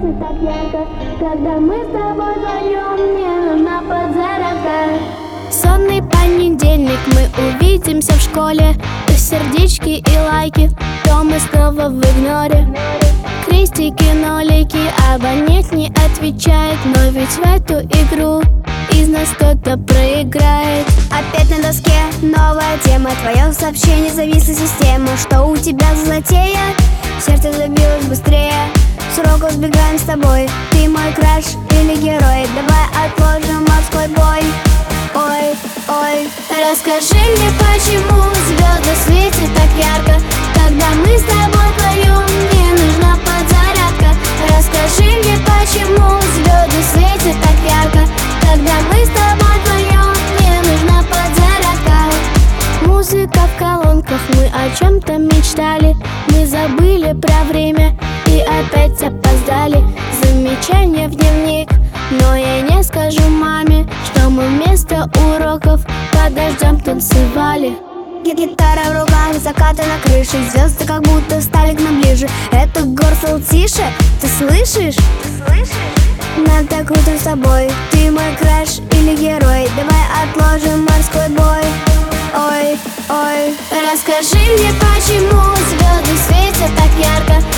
светит так ярко. Когда мы с тобой вдвоем, мне нужна подзарядка. Сонный понедельник, мы увидимся в школе. То сердечки и лайки, то мы снова в игноре. Крестики, нолики, абонент не отвечает. Но ведь в эту игру из нас кто-то проиграет. Опять на доске новая тема. Твое сообщение, зависла система. Что у тебя за затея? Сердце забилось быстрее. С уроков сбегаем с тобой. Ты мой краш или герой? Давай отложим морской бой. Ой, ой, расскажи мне, почему звезды светят так ярко. Когда мы с тобой вдвоем, мне нужна подзарядка. Расскажи мне, почему звезды светят так ярко. Когда мы с тобой вдвоем, мне нужна подзарядка. Музыка в колонках, мы о чем-то мечтали. Мы забыли про время и опять опоздали. Замечание в дневник, но я не скажу маме, что мы вместо уроков под дождем танцевали. Гитара в руках, закаты на крыше. Звезды как будто стали к нам ближе. Это Горсел тише, ты слышишь? Нам так круто с тобой. Ты мой краш или герой? Давай отложим морской бой. Ой, ой, расскажи мне, почему звезды светят так ярко.